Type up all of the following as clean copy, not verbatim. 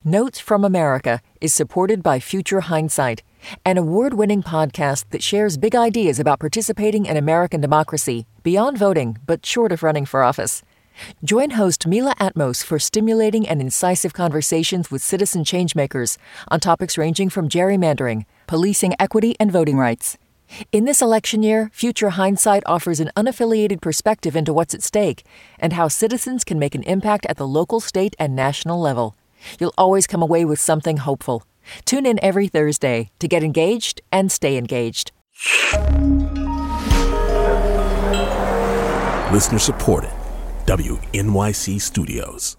Notes from America is supported by Future Hindsight, an award-winning podcast that shares big ideas about participating in American democracy beyond voting, but short of running for office. Join host Mila Atmos for stimulating and incisive conversations with citizen changemakers on topics ranging from gerrymandering, policing equity, and voting rights. In this election year, Future Hindsight offers an unaffiliated perspective into what's at stake and how citizens can make an impact at the local, state, and national level. You'll always come away with something hopeful. Tune in every Thursday to get engaged and stay engaged. Listener supported. WNYC Studios.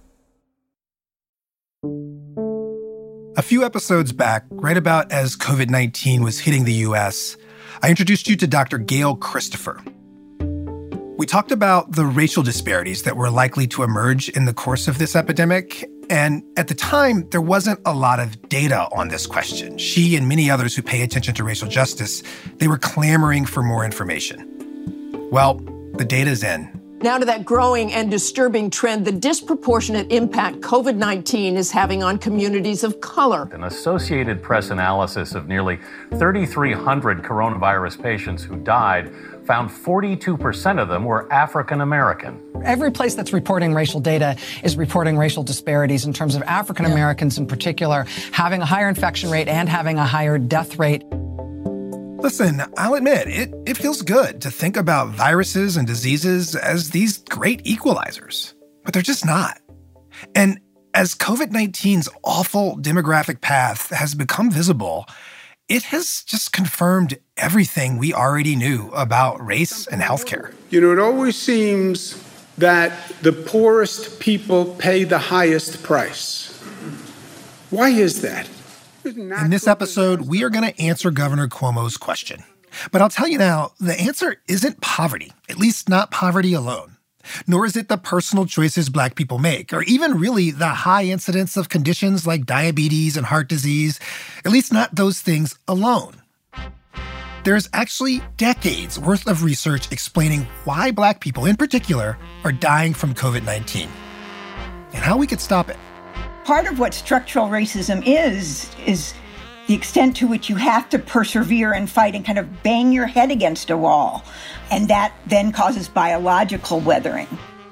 A few episodes back, right about as COVID-19 was hitting the U.S., I introduced you to Dr. Gail Christopher. We talked about the racial disparities that were likely to emerge in the course of this epidemic, and at the time, there wasn't a lot of data on this question. She and many others who pay attention to racial justice, they were clamoring for more information. Well, the data's in. Now to that growing and disturbing trend, the disproportionate impact COVID-19 is having on communities of color. An Associated Press analysis of nearly 3,300 coronavirus patients who died found 42% of them were African American. Every place that's reporting racial data is reporting racial disparities in terms of African Americans in particular having a higher infection rate and having a higher death rate. Listen, I'll admit, it feels good to think about viruses and diseases as these great equalizers, but they're just not. And as COVID-19's awful demographic path has become visible, it has just confirmed everything we already knew about race and healthcare. You know, it always seems that the poorest people pay the highest price. Why is that? In this episode, we are going to answer Governor Cuomo's question. But I'll tell you now, the answer isn't poverty, at least not poverty alone. Nor is it the personal choices Black people make, or even really the high incidence of conditions like diabetes and heart disease, at least not those things alone. There's actually decades worth of research explaining why Black people in particular are dying from COVID-19 and how we could stop it. Part of what structural racism is the extent to which you have to persevere and fight and kind of bang your head against a wall. And that then causes biological weathering.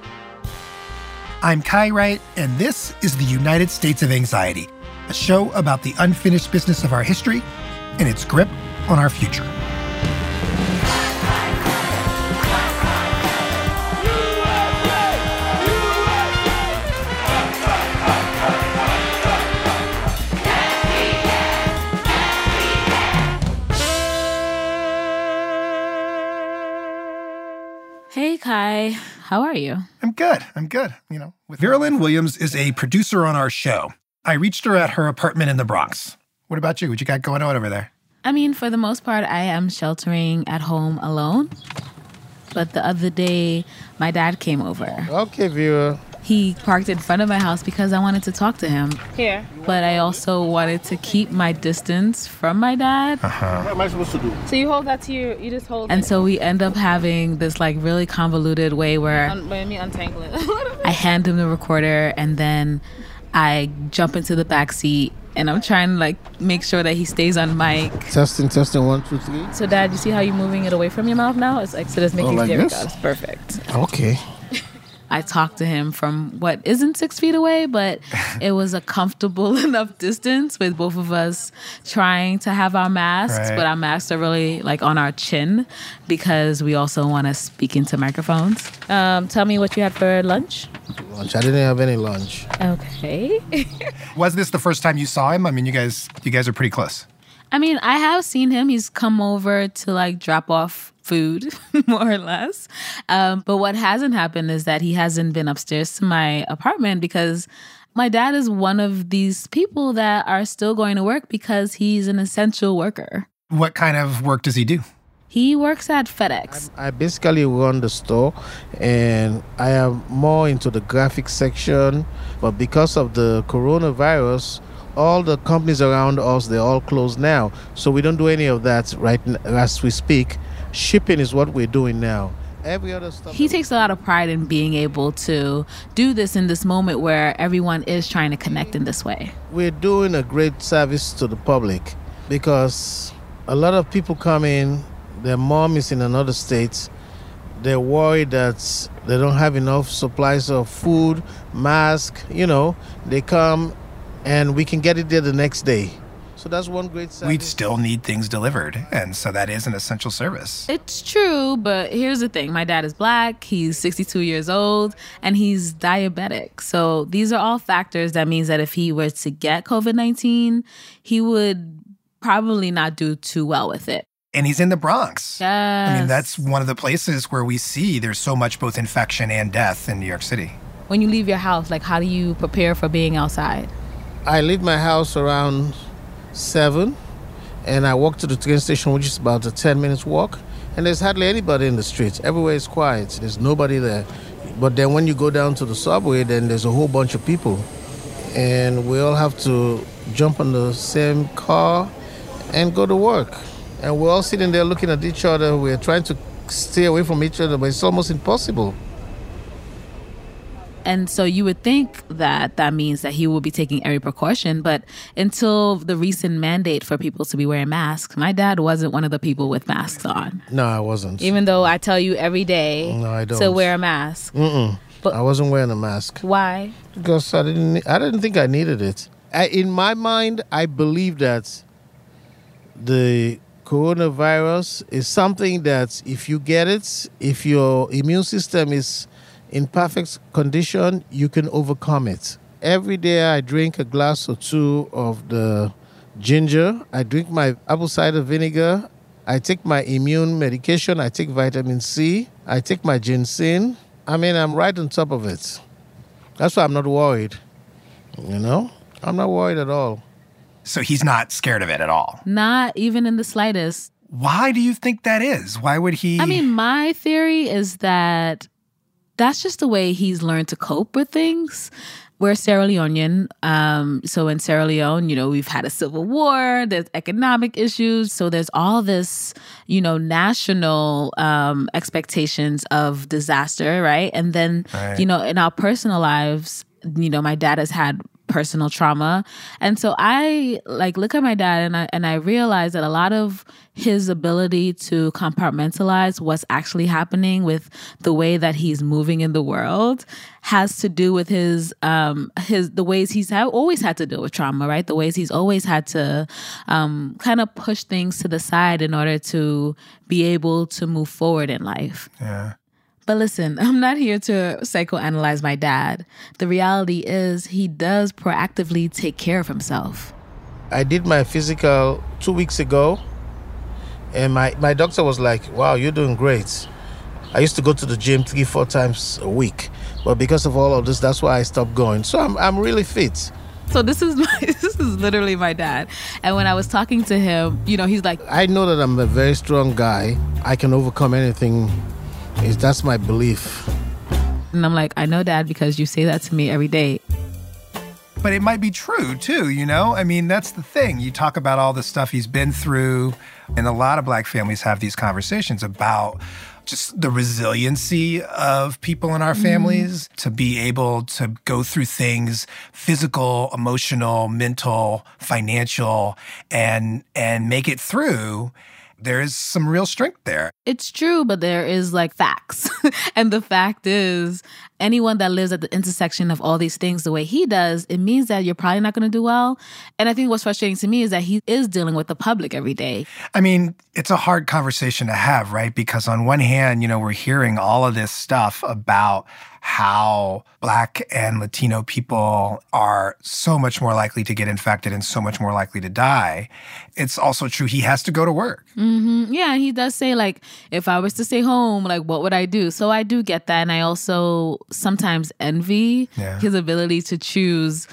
I'm Kai Wright, and this is the United States of Anxiety, a show about the unfinished business of our history and its grip on our future. Hey, Kai. How are you? I'm good. You know, Vera Lynn Williams is a producer on our show. I reached her at her apartment in the Bronx. What about you? What you got going on over there? I mean, for the most part, I am sheltering at home alone. But the other day, my dad came over. Okay, Vera. He parked in front of my house because I wanted to talk to him. Here. But I also wanted to keep my distance from my dad. What am I supposed to do? So you hold that to you just hold And it. so we end up having this like really convoluted way where Let me untangle it. I hand him the recorder and then I jump into the back seat and I'm trying to like make sure that he stays on mic. Testing, 1, 2, 3. So Dad, you see how you're moving it away from your mouth now? It's like, so that's making like there we this? go. It's perfect. Okay. I talked to him from what isn't 6 feet away, but it was a comfortable enough distance with both of us trying to have our masks, Right. but our masks are really like on our chin because we also want to speak into microphones. Tell me what you had for lunch. Lunch. I didn't have any lunch. Okay. Was this the first time you saw him? I mean, you guys are pretty close. I mean, I have seen him. He's come over to like drop off food, more or less. But what hasn't happened is that he hasn't been upstairs to my apartment because my dad is one of these people that are still going to work because he's an essential worker. What kind of work does he do? He works at FedEx. I basically run the store, and I am more into the graphics section. But because of the coronavirus, all the companies around us, they're all closed now. So we don't do any of that right as we speak. Shipping is what we're doing now. every other stuff. He takes a lot of pride in being able to do this in this moment where everyone is trying to connect in this way. We're doing a great service to the public because a lot of people come in, their mom is in another state, they're worried that they don't have enough supplies of food, mask, they come and we can get it there the next day. So that's one great service. We'd still need things delivered, and so that is an essential service. It's true, but here's the thing. My dad is Black, he's 62 years old, and he's diabetic. So these are all factors that means that if he were to get COVID-19, he would probably not do too well with it. And he's in the Bronx. Yes. I mean, that's one of the places where we see there's so much both infection and death in New York City. When you leave your house, how do you prepare for being outside? I leave my house around 7, and I walk to the train station, which is about a 10 minutes walk, and there's hardly anybody in the streets. Everywhere is quiet. There's nobody there. But then when you go down to the subway, then there's a whole bunch of people, and we all have to jump on the same car and go to work. And we're all sitting there looking at each other. We're trying to stay away from each other, but it's almost impossible. And so you would think that means that he will be taking every precaution. But until the recent mandate for people to be wearing masks, my dad wasn't one of the people with masks on. No, I wasn't. Even though I tell you every day to wear a mask. But I wasn't wearing a mask. Why? Because I didn't think I needed it. In my mind, I believe that the coronavirus is something that if you get it, if your immune system is in perfect condition, you can overcome it. Every day I drink a glass or two of the ginger. I drink my apple cider vinegar. I take my immune medication. I take vitamin C. I take my ginseng. I'm right on top of it. That's why I'm not worried. I'm not worried at all. So he's not scared of it at all? Not even in the slightest. Why do you think that is? Why would he? My theory is that that's just the way he's learned to cope with things. We're Sierra Leonean. So in Sierra Leone, we've had a civil war, there's economic issues. So there's all this, national expectations of disaster, right? And then, in our personal lives, my dad has had personal trauma. And so I look at my dad and I realize that a lot of his ability to compartmentalize what's actually happening with the way that he's moving in the world has to do with the ways he's always had to deal with trauma, right? The ways he's always had to kind of push things to the side in order to be able to move forward in life. Yeah. But listen, I'm not here to psychoanalyze my dad. The reality is he does proactively take care of himself. I did my physical 2 weeks ago, and my doctor was like, wow, you're doing great. I used to go to the gym 3-4 times a week, but because of all of this, that's why I stopped going. So I'm really fit. So this is literally my dad. And when I was talking to him, he's like, I know that I'm a very strong guy. I can overcome anything. That's my belief. And I'm like, I know, Dad, because you say that to me every day. But it might be true, too, That's the thing. You talk about all the stuff he's been through, and a lot of Black families have these conversations about just the resiliency of people in our families to be able to go through things, physical, emotional, mental, financial, and make it through. There's some real strength there. It's true, but there is facts. And the fact is, anyone that lives at the intersection of all these things the way he does, it means that you're probably not going to do well. And I think what's frustrating to me is that he is dealing with the public every day. It's a hard conversation to have, right? Because on one hand, we're hearing all of this stuff about how Black and Latino people are so much more likely to get infected and so much more likely to die. It's also true he has to go to work. Mm-hmm. Yeah, he does say, if I was to stay home, what would I do? So I do get that. And I also sometimes envy his ability to choose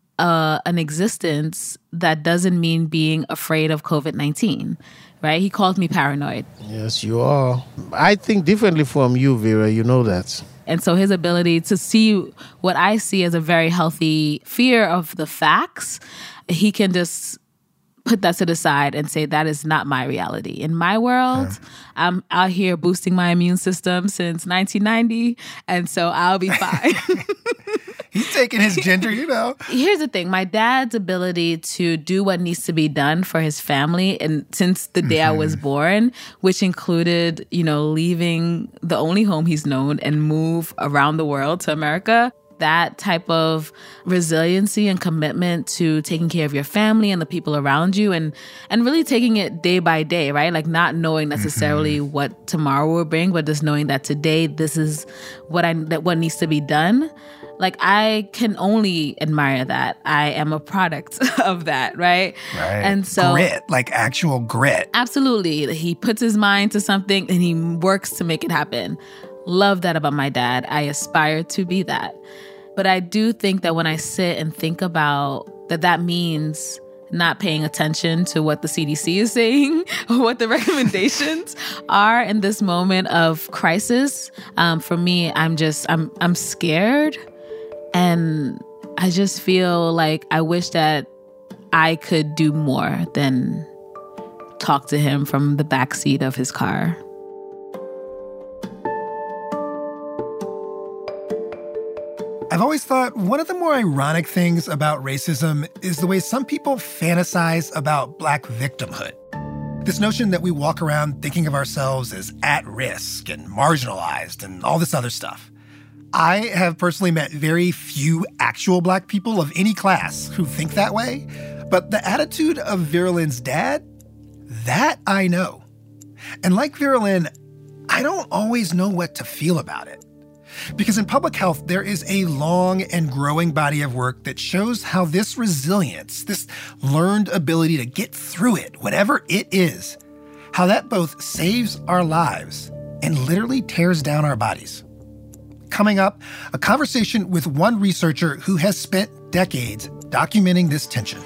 an existence that doesn't mean being afraid of COVID-19, right? He called me paranoid. Yes, you are. I think differently from you, Vera. You know that. And so his ability to see what I see as a very healthy fear of the facts, he can just put that to the side and say that is not my reality. In my world, I'm out here boosting my immune system since 1990, and so I'll be fine. He's taking his ginger, you know. Here's the thing. My dad's ability to do what needs to be done for his family, and since the day I was born, which included, leaving the only home he's known and move around the world to America, that type of resiliency and commitment to taking care of your family and the people around you and really taking it day by day, right? Like not knowing necessarily what tomorrow will bring, but just knowing that today this is what needs to be done. Like, I can only admire that. I am a product of that, right? Right. And so grit, like actual grit. Absolutely. He puts his mind to something and he works to make it happen. Love that about my dad. I aspire to be that. But I do think that when I sit and think about that means not paying attention to what the CDC is saying or what the recommendations are in this moment of crisis. For me, I'm scared. And I just feel like I wish that I could do more than talk to him from the backseat of his car. I've always thought one of the more ironic things about racism is the way some people fantasize about Black victimhood. This notion that we walk around thinking of ourselves as at risk and marginalized and all this other stuff. I have personally met very few actual Black people of any class who think that way, but the attitude of Vera Lynn's dad, that I know. And like Vera Lynn, I don't always know what to feel about it. Because in public health, there is a long and growing body of work that shows how this resilience, this learned ability to get through it, whatever it is, how that both saves our lives and literally tears down our bodies. Coming up, a conversation with one researcher who has spent decades documenting this tension.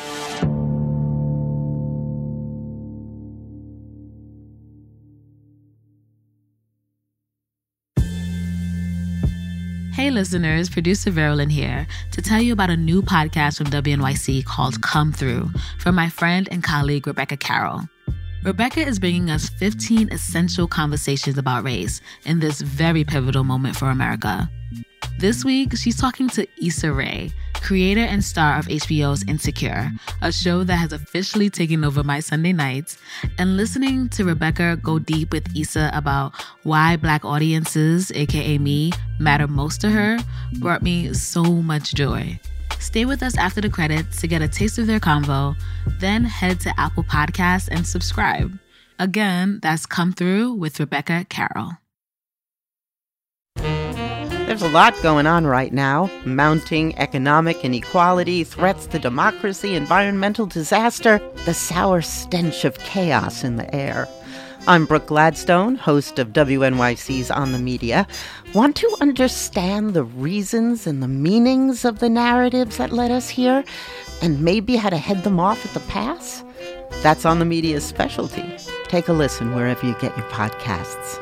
Hey listeners, producer Vera Lynn here to tell you about a new podcast from WNYC called Come Through from my friend and colleague Rebecca Carroll. Rebecca is bringing us 15 essential conversations about race in this very pivotal moment for America. This week, she's talking to Issa Rae, creator and star of HBO's Insecure, a show that has officially taken over my Sunday nights, and listening to Rebecca go deep with Issa about why Black audiences, aka me, matter most to her, brought me so much joy. Stay with us after the credits to get a taste of their convo, then head to Apple Podcasts and subscribe. Again, that's Come Through with Rebecca Carroll. There's a lot going on right now. Mounting economic inequality, threats to democracy, environmental disaster, the sour stench of chaos in the air. I'm Brooke Gladstone, host of WNYC's On the Media. Want to understand the reasons and the meanings of the narratives that led us here, and maybe how to head them off at the pass? That's On the Media's specialty. Take a listen wherever you get your podcasts.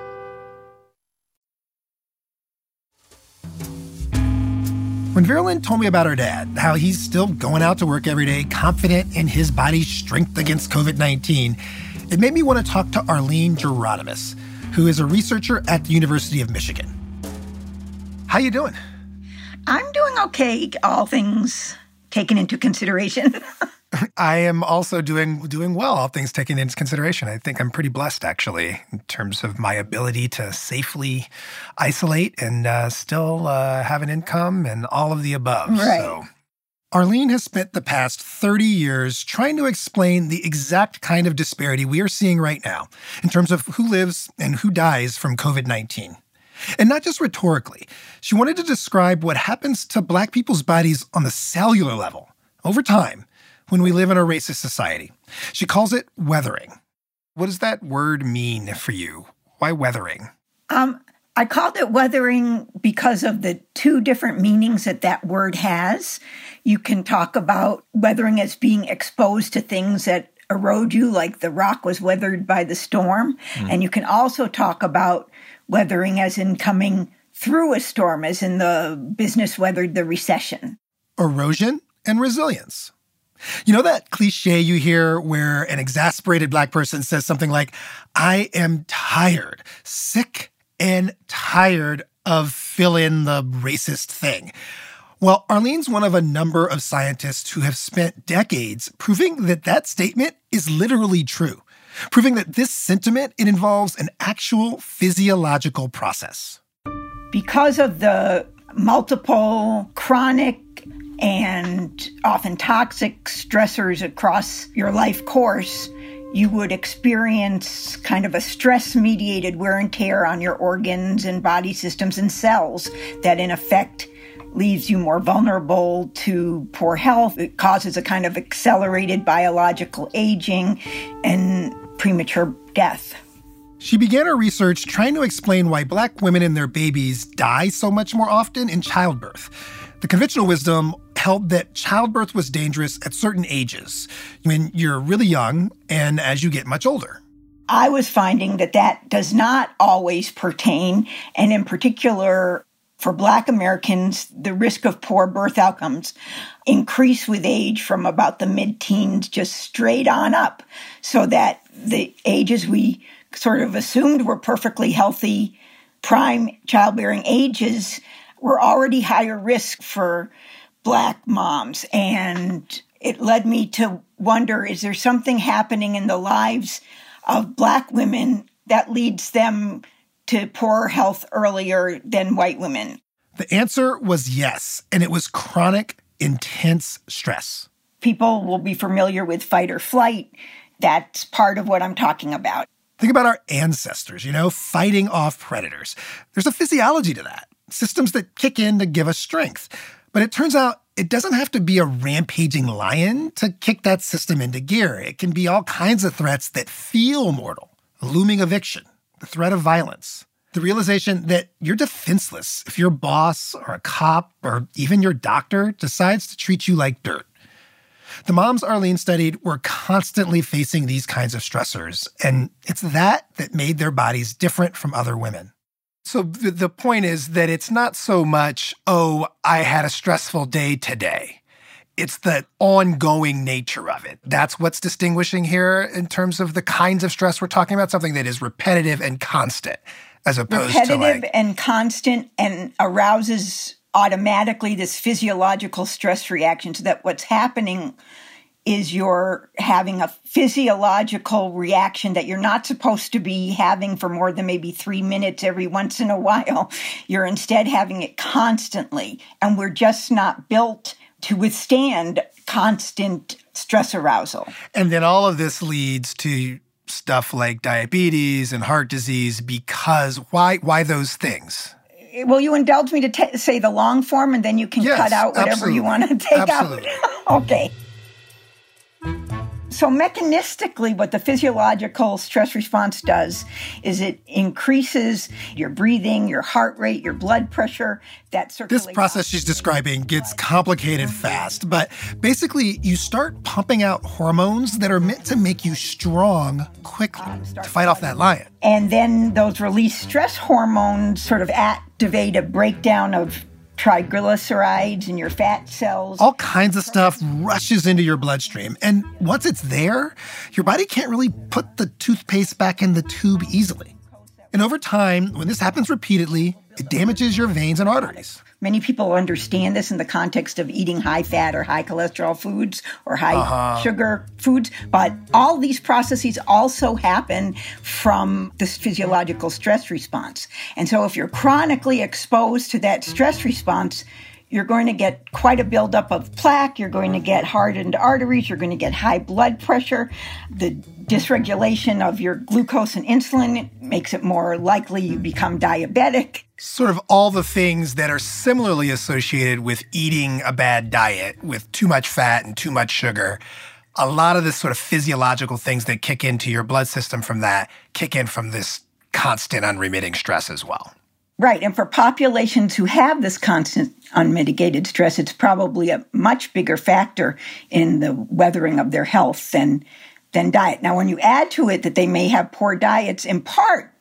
When Vera Lynn told me about her dad, how he's still going out to work every day, confident in his body's strength against COVID-19, it made me want to talk to Arlene Geronimus, who is a researcher at the University of Michigan. How you doing? I'm doing okay, all things taken into consideration. I am also doing well, all things taken into consideration. I think I'm pretty blessed, actually, in terms of my ability to safely isolate and still have an income and all of the above. Right. So Arlene has spent the past 30 years trying to explain the exact kind of disparity we are seeing right now in terms of who lives and who dies from COVID-19. And not just rhetorically. She wanted to describe what happens to Black people's bodies on the cellular level over time when we live in a racist society. She calls it weathering. What does that word mean for you? Why weathering? I called it weathering because of the two different meanings that word has. You can talk about weathering as being exposed to things that erode you, like the rock was weathered by the storm. And you can also talk about weathering as in coming through a storm, as in the business weathered the recession. Erosion and resilience. You know that cliche you hear where an exasperated Black person says something like, I am tired, sick and tired of fill in the racist thing. Well, Arlene's one of a number of scientists who have spent decades proving that that statement is literally true, proving that this sentiment, it involves an actual physiological process. Because of the multiple chronic and often toxic stressors across your life course, you would experience kind of a stress-mediated wear and tear on your organs and body systems and cells that, in effect, leaves you more vulnerable to poor health. It causes a kind of accelerated biological aging and premature death. She began her research trying to explain why Black women and their babies die so much more often in childbirth. The conventional wisdom held that childbirth was dangerous at certain ages, when you're really young and as you get much older. I was finding that that does not always pertain, and in particular, for Black Americans, the risk of poor birth outcomes increase with age from about the mid-teens just straight on up, so that the ages we sort of assumed were perfectly healthy prime childbearing ages were already higher risk for Black moms. And it led me to wonder, is there something happening in the lives of Black women that leads them to poorer health earlier than white women? The answer was yes, and it was chronic, intense stress. People will be familiar with fight or flight. That's part of what I'm talking about. Think about our ancestors, fighting off predators. There's a physiology to that, systems that kick in to give us strength. But it turns out it doesn't have to be a rampaging lion to kick that system into gear. It can be all kinds of threats that feel mortal. A looming eviction, the threat of violence, the realization that you're defenseless if your boss or a cop or even your doctor decides to treat you like dirt. The moms Arlene studied were constantly facing these kinds of stressors, and it's that made their bodies different from other women. So the point is that it's not so much, oh, I had a stressful day today. It's the ongoing nature of it. That's what's distinguishing here in terms of the kinds of stress we're talking about, something that is repetitive and constant, as opposed to repetitive and constant and arouses automatically this physiological stress reaction, so that what's happening is you're having a physiological reaction that you're not supposed to be having for more than maybe 3 minutes every once in a while. You're instead having it constantly. And we're just not built to withstand constant stress arousal. And then all of this leads to stuff like diabetes and heart disease, because why those things? Will you indulge me to say the long form, and then you can cut out whatever you want to take out? Okay. So mechanistically, what the physiological stress response does is it increases your breathing, your heart rate, your blood pressure, that circulation. This process she's describing gets complicated fast, but basically you start pumping out hormones that are meant to make you strong quickly to fight off that lion. And then those released stress hormones sort of activate a breakdown of triglycerides in your fat cells. All kinds of stuff rushes into your bloodstream. And once it's there, your body can't really put the toothpaste back in the tube easily. And over time, when this happens repeatedly, it damages your veins and arteries. Many people understand this in the context of eating high-fat or high-cholesterol foods or high-sugar foods. But all these processes also happen from this physiological stress response. And so if you're chronically exposed to that stress response, you're going to get quite a buildup of plaque. You're going to get hardened arteries. You're going to get high blood pressure. The dysregulation of your glucose and insulin makes it more likely you become diabetic. Sort of all the things that are similarly associated with eating a bad diet with too much fat and too much sugar. A lot of the sort of physiological things that kick into your blood system from that kick in from this constant unremitting stress as well. Right. And for populations who have this constant unmitigated stress, it's probably a much bigger factor in the weathering of their health than diet. Now, when you add to it that they may have poor diets, in part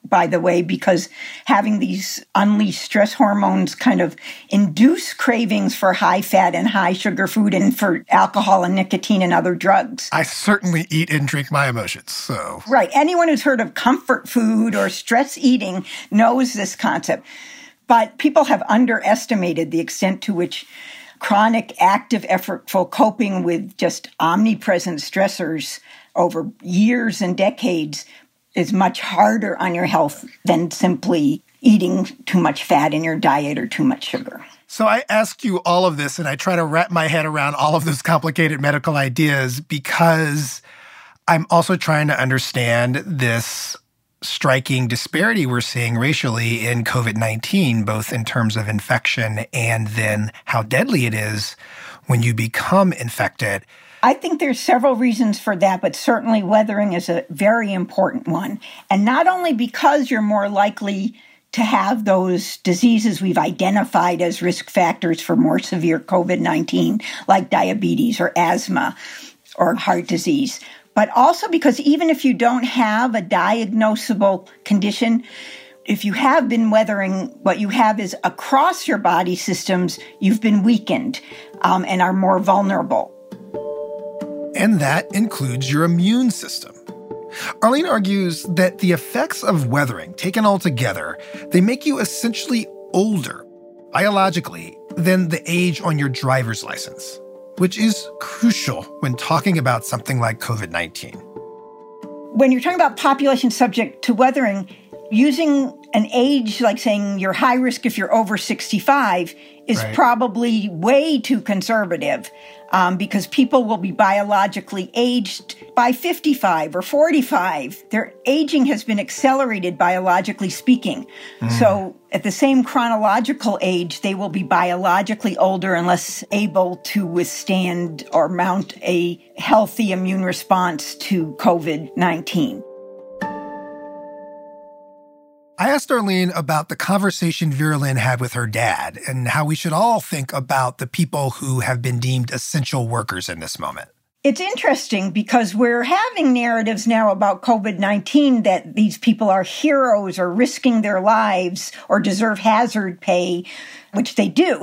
by the way, because having these unleashed stress hormones kind of induce cravings for high fat and high sugar food and for alcohol and nicotine and other drugs. I certainly eat and drink my emotions, so. Right. Anyone who's heard of comfort food or stress eating knows this concept. But people have underestimated the extent to which chronic, active, effortful coping with just omnipresent stressors over years and decades is much harder on your health than simply eating too much fat in your diet or too much sugar. So I ask you all of this, and I try to wrap my head around all of those complicated medical ideas because I'm also trying to understand this striking disparity we're seeing racially in COVID-19, both in terms of infection and then how deadly it is when you become infected. I think there's several reasons for that, but certainly weathering is a very important one. And not only because you're more likely to have those diseases we've identified as risk factors for more severe COVID-19, like diabetes or asthma or heart disease, but also because even if you don't have a diagnosable condition, if you have been weathering, what you have is across your body systems, you've been weakened and are more vulnerable. And that includes your immune system. Arlene argues that the effects of weathering, taken all together, they make you essentially older, biologically, than the age on your driver's license, which is crucial when talking about something like COVID-19. When you're talking about population subject to weathering, using an age like saying you're high risk if you're over 65 is probably way too conservative because people will be biologically aged by 55 or 45. Their aging has been accelerated biologically speaking. So at the same chronological age, they will be biologically older and less able to withstand or mount a healthy immune response to COVID-19. I asked Arlene about the conversation Vera Lynn had with her dad and how we should all think about the people who have been deemed essential workers in this moment. It's interesting because we're having narratives now about COVID-19 that these people are heroes or risking their lives or deserve hazard pay, which they do.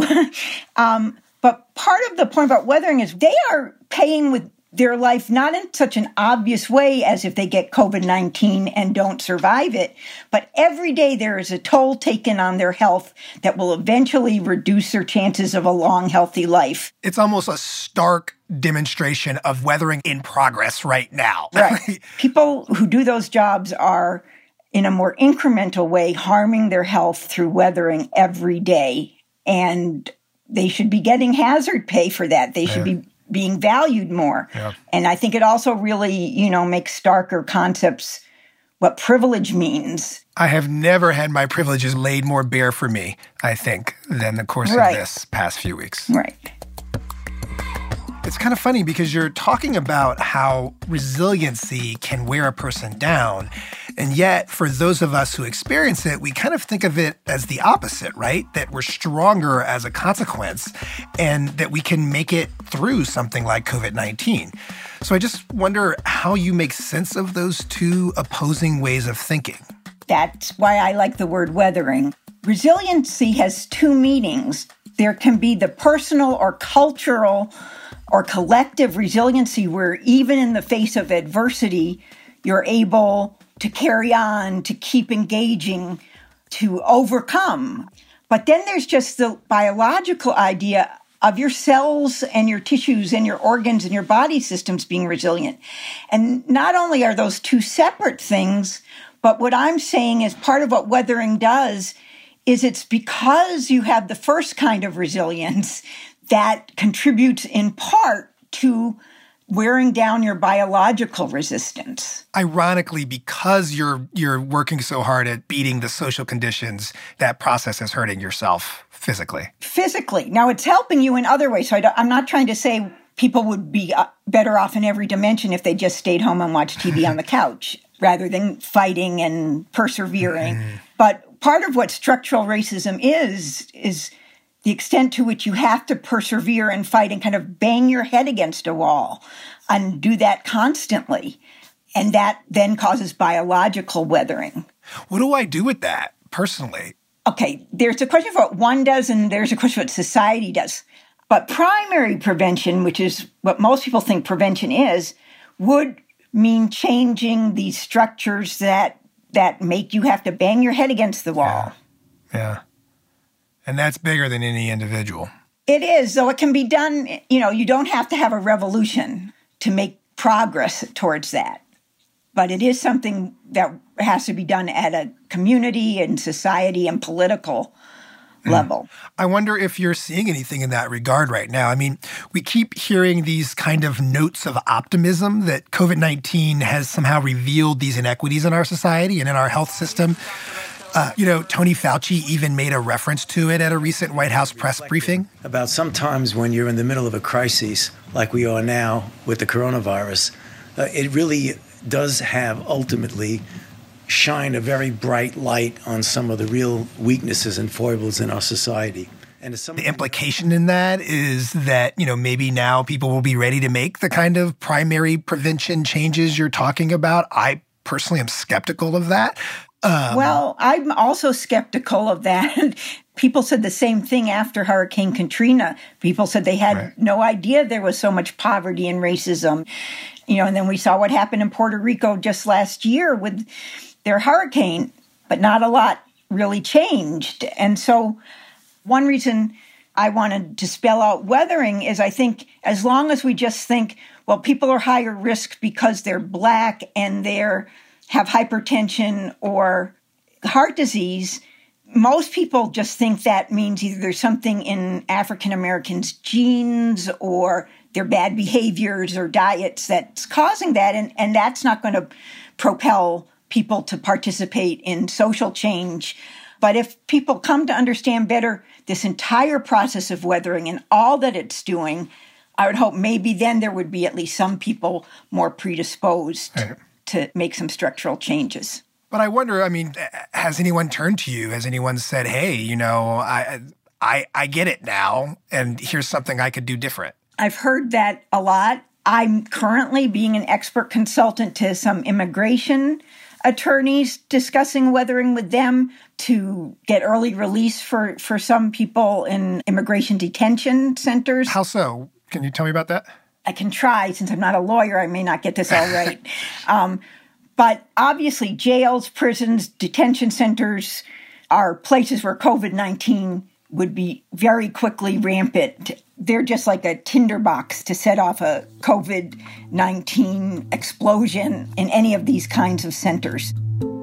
But part of the point about weathering is they are paying with their life not in such an obvious way as if they get COVID-19 and don't survive it, but every day there is a toll taken on their health that will eventually reduce their chances of a long, healthy life. It's almost a stark demonstration of weathering in progress right now. Right. People who do those jobs are, in a more incremental way, harming their health through weathering every day, and they should be getting hazard pay for that. They should be being valued more. And I think it also really, makes starker concepts what privilege means. I have never had my privileges laid more bare for me, I think, than the course of this past few weeks. Right. It's kind of funny because you're talking about how resiliency can wear a person down. And yet, for those of us who experience it, we kind of think of it as the opposite, right? That we're stronger as a consequence and that we can make it through something like COVID-19. So I just wonder how you make sense of those two opposing ways of thinking. That's why I like the word weathering. Resiliency has two meanings. There can be the personal or cultural or collective resiliency where even in the face of adversity, you're able to carry on, to keep engaging, to overcome. But then there's just the biological idea of your cells and your tissues and your organs and your body systems being resilient. And not only are those two separate things, but what I'm saying is part of what weathering does is it's because you have the first kind of resilience that contributes in part to wearing down your biological resistance. Ironically, because you're working so hard at beating the social conditions, that process is hurting yourself physically. Physically. Now, it's helping you in other ways. So I'm not trying to say people would be better off in every dimension if they just stayed home and watched TV on the couch rather than fighting and persevering. But part of what structural racism is the extent to which you have to persevere and fight and kind of bang your head against a wall and do that constantly. And that then causes biological weathering. What do I do with that personally? Okay, there's a question of what one does and there's a question of what society does. But primary prevention, which is what most people think prevention is, would mean changing the structures that make you have to bang your head against the wall. Yeah. And that's bigger than any individual. It is, though it can be done, you don't have to have a revolution to make progress towards that. But it is something that has to be done at a community and society and political level. I wonder if you're seeing anything in that regard right now. I mean, we keep hearing these kind of notes of optimism that COVID-19 has somehow revealed these inequities in our society and in our health system. Tony Fauci even made a reference to it at a recent White House press briefing. About sometimes when you're in the middle of a crisis, like we are now with the coronavirus, it really does have ultimately shine a very bright light on some of the real weaknesses and foibles in our society. And the implication in that is that, maybe now people will be ready to make the kind of primary prevention changes you're talking about. I personally am skeptical of that. Well, I'm also skeptical of that. People said the same thing after Hurricane Katrina. People said they had no idea there was so much poverty and racism. And then we saw what happened in Puerto Rico just last year with their hurricane, but not a lot really changed. And so one reason I wanted to spell out weathering is I think as long as we just think, well, people are higher risk because they're Black and they're have hypertension or heart disease, most people just think that means either there's something in African Americans' genes or their bad behaviors or diets that's causing that, and that's not going to propel people to participate in social change. But if people come to understand better this entire process of weathering and all that it's doing, I would hope maybe then there would be at least some people more predisposed to make some structural changes. But I wonder, has anyone turned to you? Has anyone said, hey, I get it now, and here's something I could do different? I've heard that a lot. I'm currently being an expert consultant to some immigration attorneys, discussing weathering with them to get early release for some people in immigration detention centers. How so? Can you tell me about that? I can try. Since I'm not a lawyer, I may not get this all right. But obviously, jails, prisons, detention centers are places where COVID-19 would be very quickly rampant. They're just like a tinderbox to set off a COVID-19 explosion in any of these kinds of centers.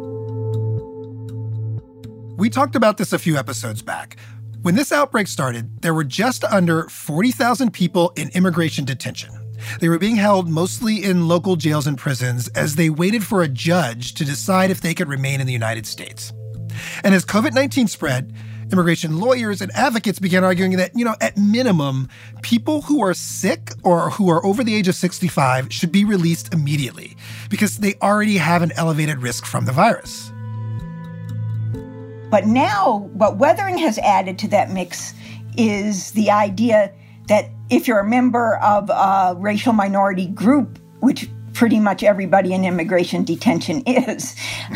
We talked about this a few episodes back. When this outbreak started, there were just under 40,000 people in immigration detention. They were being held mostly in local jails and prisons as they waited for a judge to decide if they could remain in the United States. And as COVID-19 spread, immigration lawyers and advocates began arguing that, at minimum, people who are sick or who are over the age of 65 should be released immediately because they already have an elevated risk from the virus. But now what weathering has added to that mix is the idea that if you're a member of a racial minority group, which pretty much everybody in immigration detention is,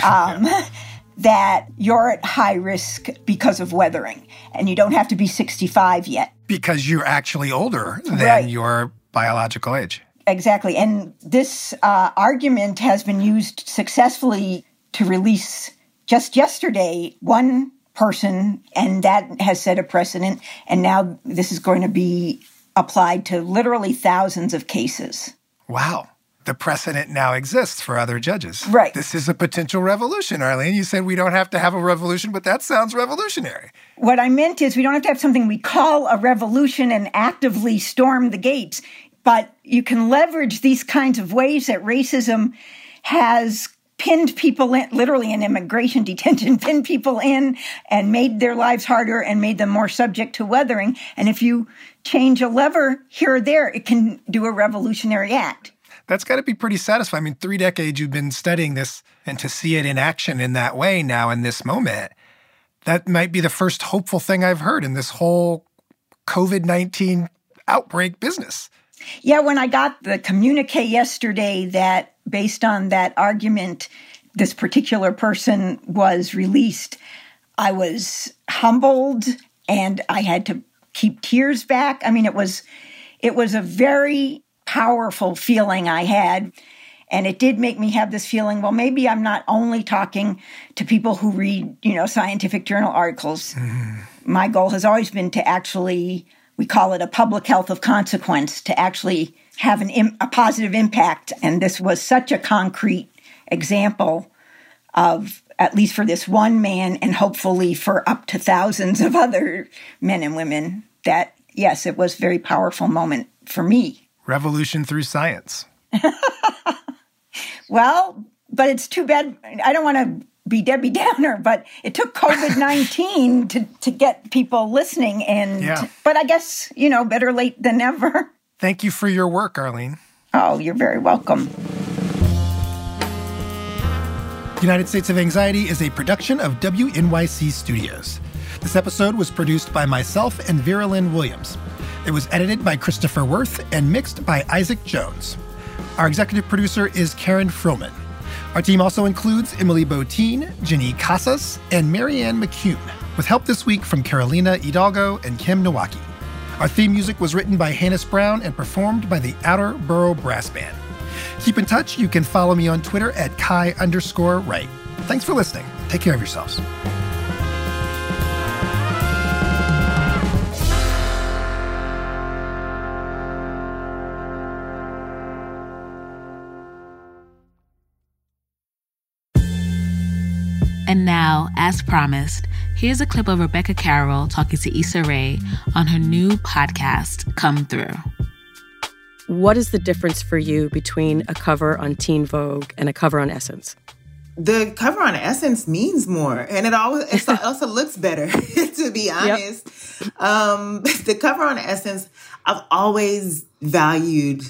that you're at high risk because of weathering. And you don't have to be 65 yet. Because you're actually older than your biological age. Exactly. And this argument has been used successfully to release just yesterday one person, and that has set a precedent. And now this is going to be applied to literally thousands of cases. Wow. The precedent now exists for other judges. Right. This is a potential revolution, Arlene. You said we don't have to have a revolution, but that sounds revolutionary. What I meant is we don't have to have something we call a revolution and actively storm the gates, but you can leverage these kinds of ways that racism has pinned people in, literally in immigration detention, pinned people in and made their lives harder and made them more subject to weathering. And if you change a lever here or there, it can do a revolutionary act. That's got to be pretty satisfying. 3 decades you've been studying this, and to see it in action in that way now in this moment, that might be the first hopeful thing I've heard in this whole COVID-19 outbreak business. Yeah, when I got the communique yesterday that based on that argument this particular person was released, I was humbled and I had to keep tears back. I mean, it was a very powerful feeling I had. And it did make me have this feeling, well, maybe I'm not only talking to people who read, scientific journal articles. My goal has always been to actually, we call it a public health of consequence, to actually have a positive impact. And this was such a concrete example of, at least for this one man, and hopefully for up to thousands of other men and women, that, yes, it was a very powerful moment for me. Revolution through science. Well, but it's too bad. I don't want to be Debbie Downer, but it took COVID-19 to get people listening. But I guess, better late than never. Thank you for your work, Arlene. Oh, you're very welcome. United States of Anxiety is a production of WNYC Studios. This episode was produced by myself and Vera Lynn Williams. It was edited by Christopher Worth and mixed by Isaac Jones. Our executive producer is Karen Frillman. Our team also includes Emily Botein, Jenny Casas, and Marianne McCune, with help this week from Carolina Hidalgo and Kim Nowaki. Our theme music was written by Hannes Brown and performed by the Outer Borough Brass Band. Keep in touch. You can follow me on Twitter at Kai_Wright. Thanks for listening. Take care of yourselves. And now, as promised, here's a clip of Rebecca Carroll talking to Issa Rae on her new podcast, Come Through. What is the difference for you between a cover on Teen Vogue and a cover on Essence? The cover on Essence means more, and it also looks better, to be honest. Yep. The cover on Essence, I've always valued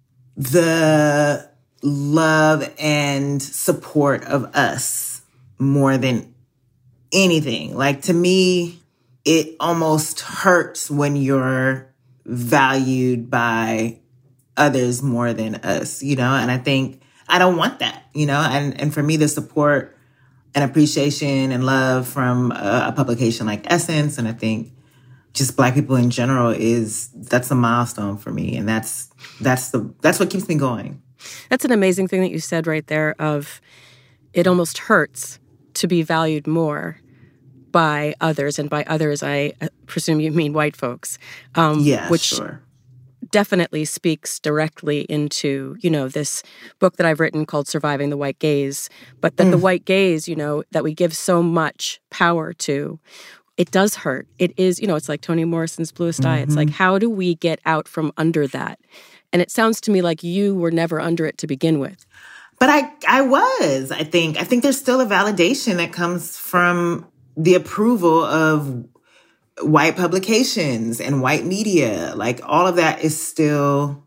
the love and support of us more than anything. Like, to me, it almost hurts when you're valued by others more than us, and I think I don't want that, and for me, the support and appreciation and love from a publication like Essence, and I think just Black people in general, that's a milestone for me. And that's what keeps me going. That's an amazing thing that you said right there of it almost hurts to be valued more by others. And by others, I presume you mean white folks. Which sure. Definitely speaks directly into, this book that I've written called Surviving the White Gaze. But that the white gaze, that we give so much power to, it does hurt. It is, it's like Toni Morrison's Bluest Eye. It's like, how do we get out from under that? And it sounds to me like you were never under it to begin with. But I was, I think there's still a validation that comes from the approval of white publications and white media. Like, all of that is still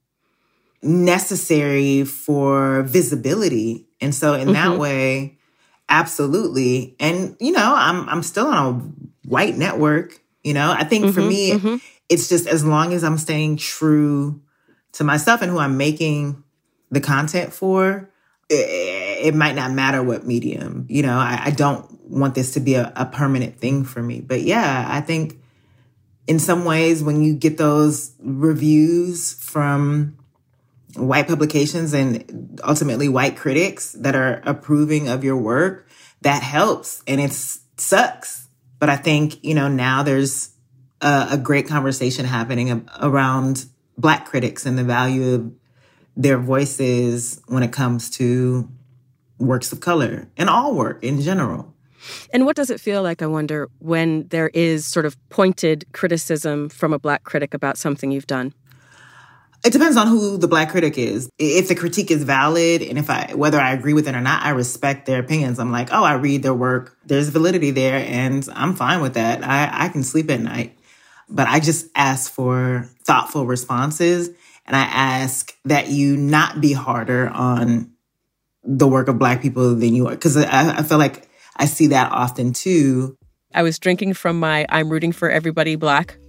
necessary for visibility. And so in that way, absolutely. And, I'm still on a white network, I think for me, it's just as long as I'm staying true to myself and who I'm making the content for, it might not matter what medium, I don't want this to be a permanent thing for me. But yeah, I think in some ways when you get those reviews from white publications and ultimately white critics that are approving of your work, that helps. And it sucks. But I think, now there's a great conversation happening around Black critics and the value of their voices when it comes to works of color and all work in general. And what does it feel like, I wonder, when there is sort of pointed criticism from a Black critic about something you've done? It depends on who the Black critic is. If the critique is valid and whether I agree with it or not, I respect their opinions. I'm like, I read their work. There's validity there and I'm fine with that. I can sleep at night. But I just ask for thoughtful responses, and I ask that you not be harder on the work of Black people than you are. Because I feel like I see that often too. I was drinking from my I'm Rooting for Everybody Black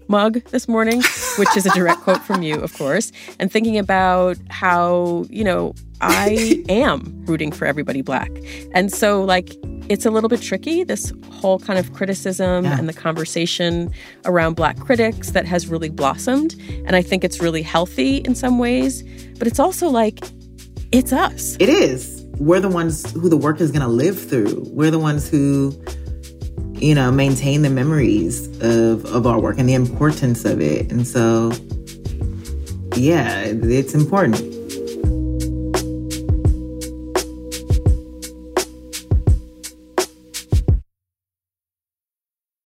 mug this morning, which is a direct quote from you, of course, and thinking about how, I am rooting for everybody Black. And so, it's a little bit tricky, this whole kind of criticism and the conversation around Black critics that has really blossomed. And I think it's really healthy in some ways. But it's also it's us. It is. We're the ones who the work is going to live through. We're the ones who, maintain the memories of our work and the importance of it. And so, yeah, it's important.